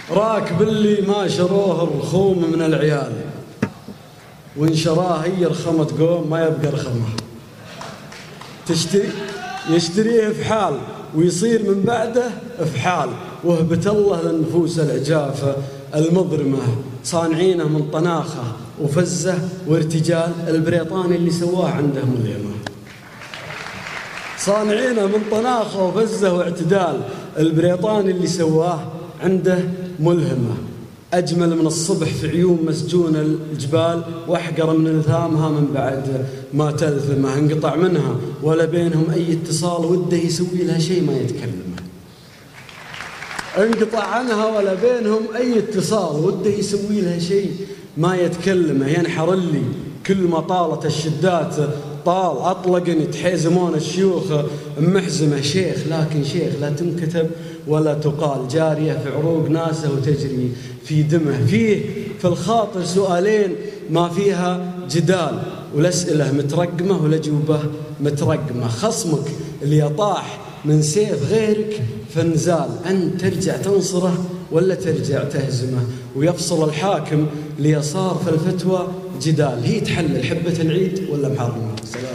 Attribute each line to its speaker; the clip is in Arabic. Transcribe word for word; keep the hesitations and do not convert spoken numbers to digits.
Speaker 1: راكب اللي ما شروه الرخوم من العيال، وإن شراه هي رخمة قوم ما يبقى رخمه. تشتري يشتريه في حال ويصير من بعده في حال، وهبة الله للنفوس العجافة المضرمة، صانعينه من طناخة وفزة وارتجال. البريطاني اللي سواه عنده ملهمة، صانعينه من طناخة وفزة واعتدال. البريطاني اللي سواه عنده ملهمة، أجمل من الصبح في عيون مسجون الجبال، وأحقر من الثامها من بعد ما تلثمه. انقطع منها ولا بينهم أي اتصال، وده يسوي لها شيء ما يتكلمه. انقطع عنها ولا بينهم أي اتصال، وده يسوي لها شيء ما يتكلمه. ينحر اللي كل ما طالت الشدات طال أطلقني، تحيزمون الشيوخ محزمة. شيخ لكن شيخ لا تنكتب ولا تقال، جارية في عروق ناسه وتجري في دمه. فيه في الخاطر سؤالين ما فيها جدال، والأسئلة مترقمة والأجوبة مترقمة. خصمك اللي يطاح من سيف غيرك فنزال، أن ترجع تنصره ولا ترجع تهزمه. ويفصل الحاكم ليصار في الفتوى جدال، هي تحلل حبة العيد ولا محرمة.